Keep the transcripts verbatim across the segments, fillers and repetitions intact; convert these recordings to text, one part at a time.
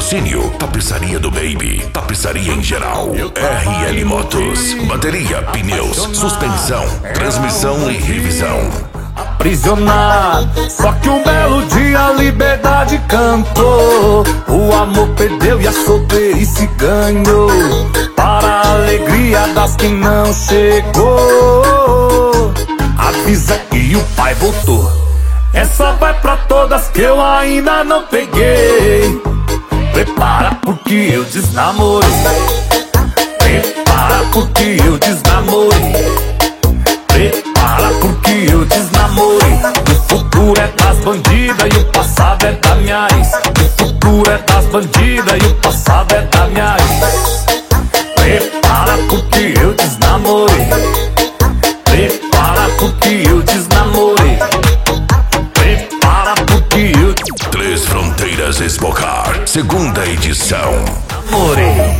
Patrocínio Tapeçaria do Baby, tapeçaria em geral. R L Motos, bateria, pneus, suspensão, transmissão e revisão. Aprisionado, só que um belo dia a liberdade cantou. O amor perdeu e a solteirice ganhou, para a alegria das que não chegou. Avisa que o pai voltou. Essa vai pra todas que eu ainda não peguei. Prepara porque eu desnamorei. Prepara porque eu desnamorei. Prepara porque eu desnamorei. O futuro é das bandidas e o passado é da minha ex. O futuro é das bandidas e o passado é da minha ex. Prepara porque eu desnamorei. Prepara porque eu desnamorei. Prepara porque eu... Três Fronteiras Espocar, segunda edição. Namorei.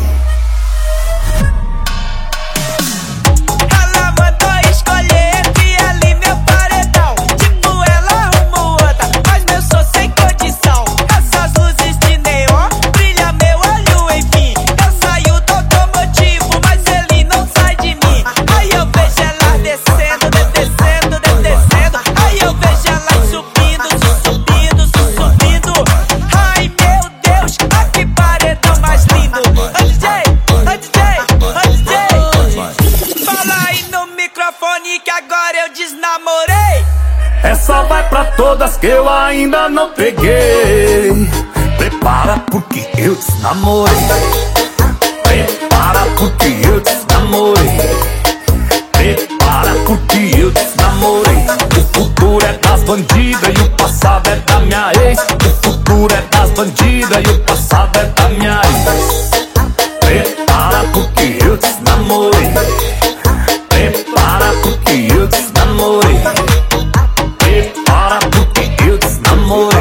Que agora eu desnamorei. Essa vai pra todas que eu ainda não peguei. Prepara porque eu desnamorei. Prepara porque eu desnamorei. Prepara porque eu desnamorei. O futuro é das bandidas e o passado é da minha ex. O futuro é das bandidas e o passado é da minha ex. Prepara porque eu desnamorei. Prepara porque eu desnamorei. Prepara porque eu desnamorei.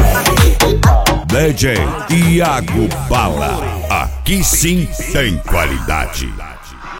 D J Iago Bala, aqui sim tem qualidade.